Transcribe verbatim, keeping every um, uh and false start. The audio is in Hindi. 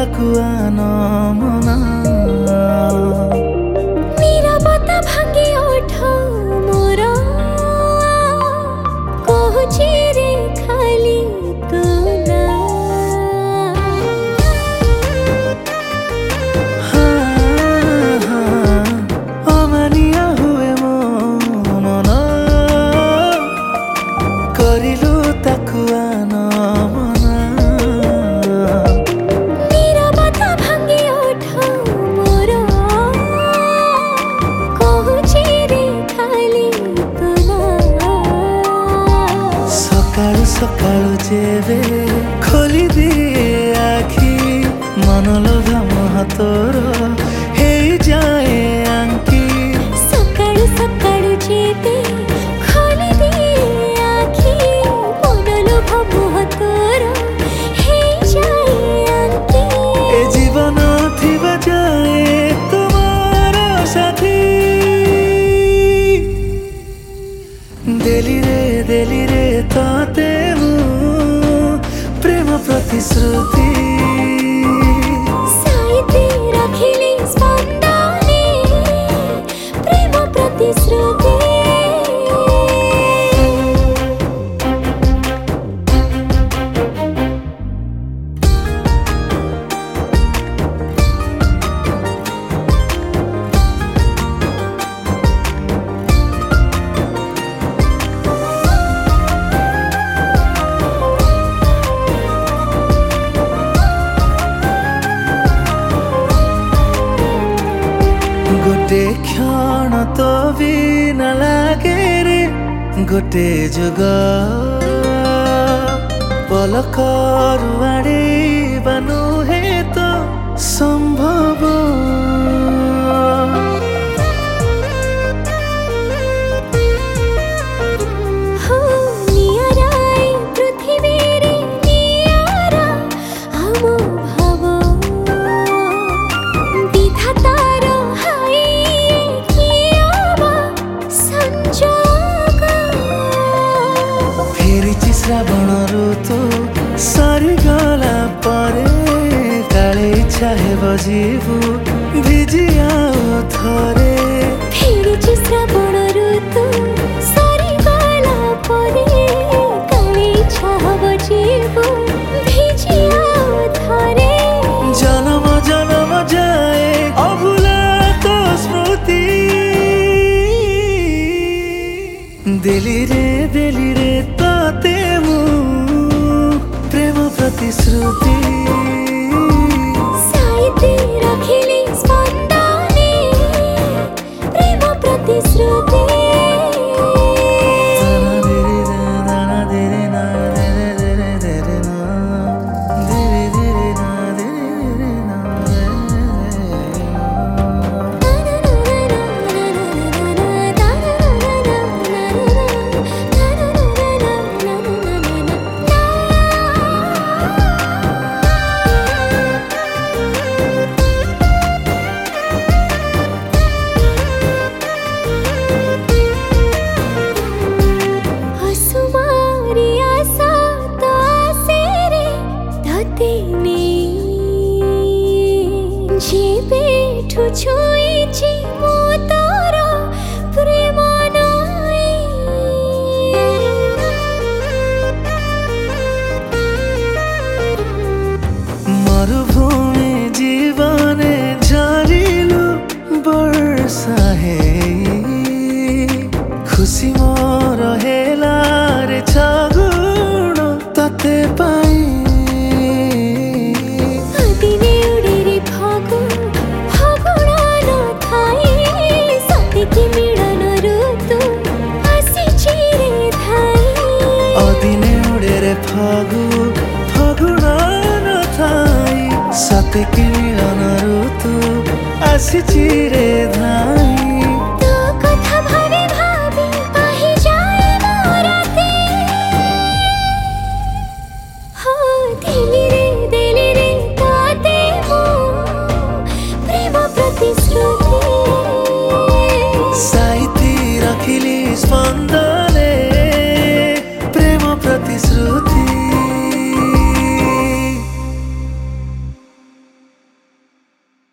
ताकु आन मना नीरवता भांगी ओठ मोर कहुची रे खाली तू ना हाँ, हाँ, अमानिया हुए मो मन करिलु ताकु आन मना नीरवता भांगी ओठ मोर कहुची रे खाली तू ना सकाळु सकाळु जेबे खोली दिए आखी मन लोभा मोह तोर हे जाए आंकी सकाळु सकाळु जेबे खोली दिए आखी मन लोभ मोह तोर हे जाए आंकी ए जीवन थिबा जाए तुम्हार साथी देली रे देली रे ताते मु प्रेम प्रतिश्रुति साइते रखिली स्पंदने प्रेम प्रतिश्रुति गोटे क्षण तो भी न लागे रे गोटे जुग पलकर आड़े बानु है तो संभव हो नियाराई पृथ्वी रे नियारा हम भाव विधातार हाई कियावा संजोग फेरिछि श्रावण ऋतु सरी गला परे काले इच्छा हे बजीबु भिजी आओ थरे फेरिछि श्रावण ऋतु सरिगला परे काले इच्छा हब जीवु भिजी आओ थरे जन्म जन्म जाए अभुला तो स्मृति दिली रे दिली रे ताते मु प्रेम प्रतिश्रुति साइते रखिली स्पंदने प्रेम प्रतिश्रुति असुमारी आशा तो आसे रे धतिनी जेबे ठु छुईछि मो तोर प्रेम नाई मरुभूमि जीवने झरिलु वर्षा हे खुशी मोर हेला रे छगुण तते पाई दिने उडे रे फागु फागुण न थाई सतेकी मिलन ऋतु आसिछि रे धाई अदिने उडे रे फागु फागुण न थाई सतेकी मिलन ऋतु आसिछि रे धाई तो कथा भावी भावी आहि जाए मोराते हो दिली रे दिली रे ताते मो प्रेम प्रतिश्रुति साइती रखिली स्पंद